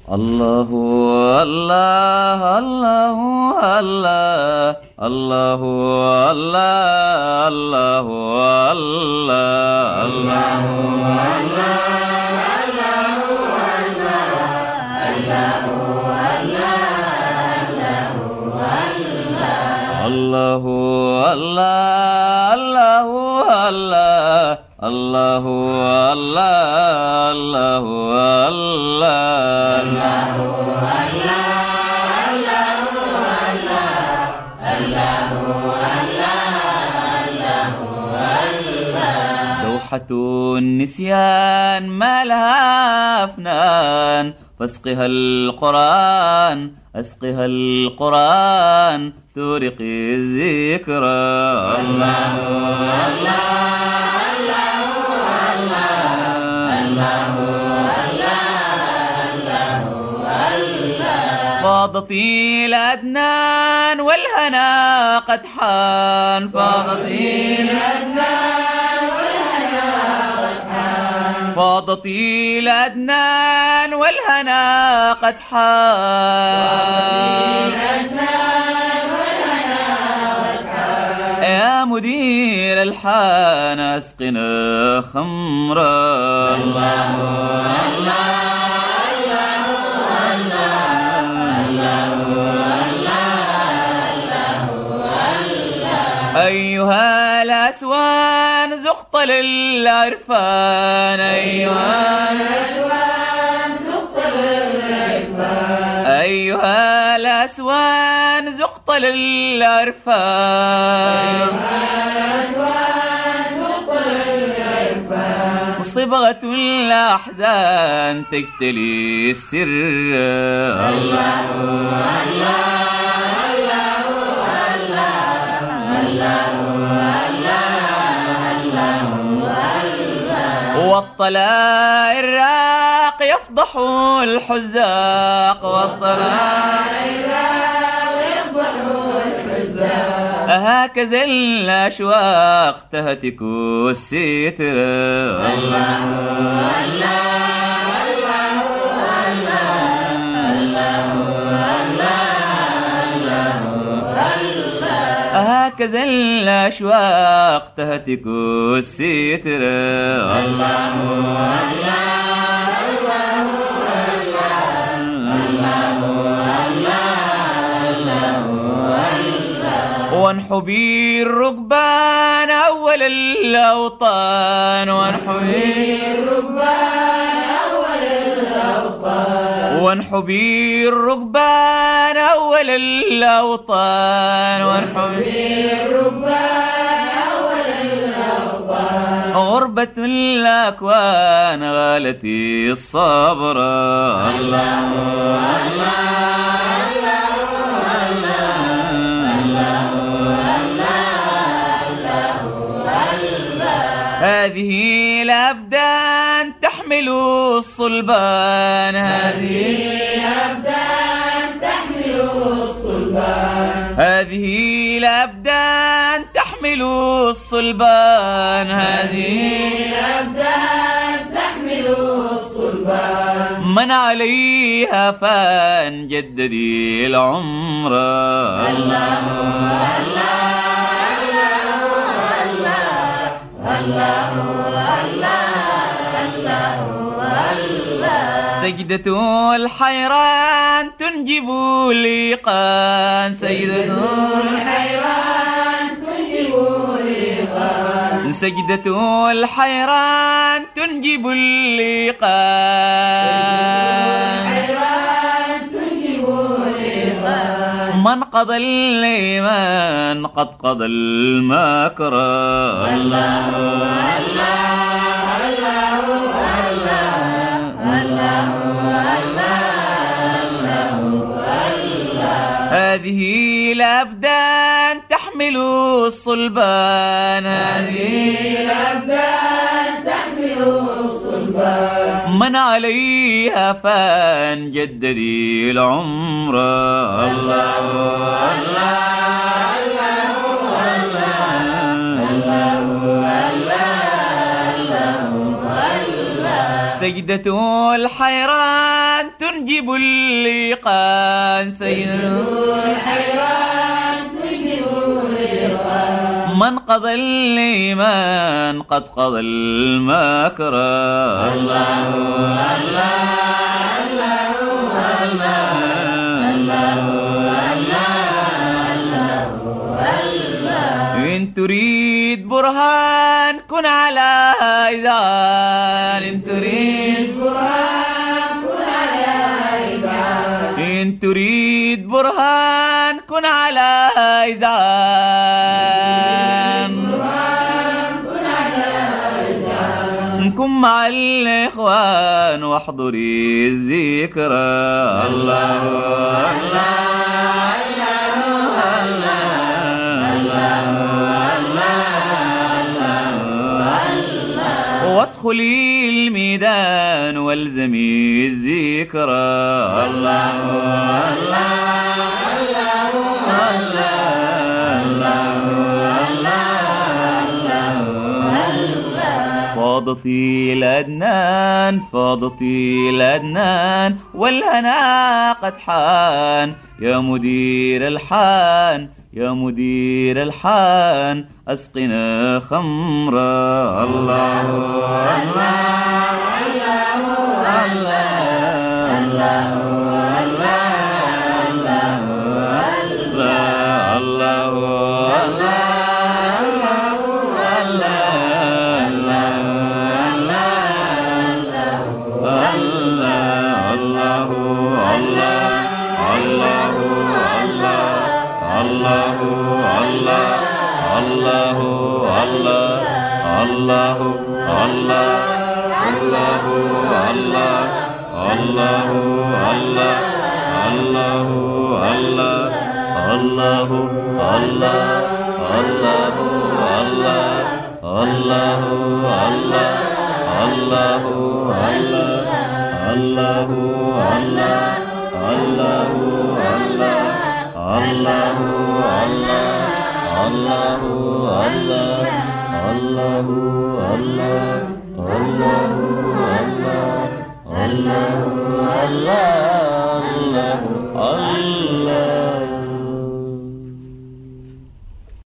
الله الله الله الله الله الله الله الله الله الله الله الله الله دوحة النسيان ما لها أفنان فاسقها القرآن أسقها القرآن تورقي الذكرى الله فاضت الأدنان والهنا قد حان فاضت الأدنان والهنا قد حان فاضت الأدنان والهنا قد حان يا مدير الحان اسقنا خمرا الله الله أيها الأسوان زقطل العرفان أيها الأسوان زقطل العرفان أيها الأسوان زقطل العرفان صبغة الأحزان تجتلي السر الله الله والطلاء الراق يفضح الحزاق والطلاء الراق يفضح الحزاق هكذا الأشواق تهتك الستر الله الله هكذا الأشواق تهتك الستر الله وانحبي الركبان أول الأوطان وانحبي الركبان أول الأوطان وانحبي الركبان أول الأوطان وانحبي الركبان أول الأوطان غربة الأكوان غالتي الصبر الله الله هذه الأبدان تحمل الصلبان هذه الأبدان تحمل الصلبان هذه الأبدان تحمل الصلبان هذه الأبدان تحمل الصلبان من عليها فان جددي العمر الله الله سجدة الحيران تنجب الإيقان سجدة الحيران تنجب الإيقان سجدة الحيران تنجب الإيقان من قضى الإيمان قد قضى المكر الله الله هذه الأبدان تحمل الصلبان هذه الأبدان تحمل الصلبان من عليها فان جددي العمر الله الله سجدة الحيران تنجب تنجب اللقان سيدنا الحيران تنجب اللقان من قضى الإيمان قد قضى المكر الله الله الله الله الله إن تريد برهان كن على إذان إن تريد برهان كن على إذعان إن تريد برهان كن على إذان كن مع الإخوان واحضري الذكرى الله الله وادخلي الميدان والزمي الذكرى الله فاضتي الأدنان فاضتي الأدنان والهنا قد حان يا مدير الحان يا مدير الحان أسقنا خمرا الله الله الله الله Allah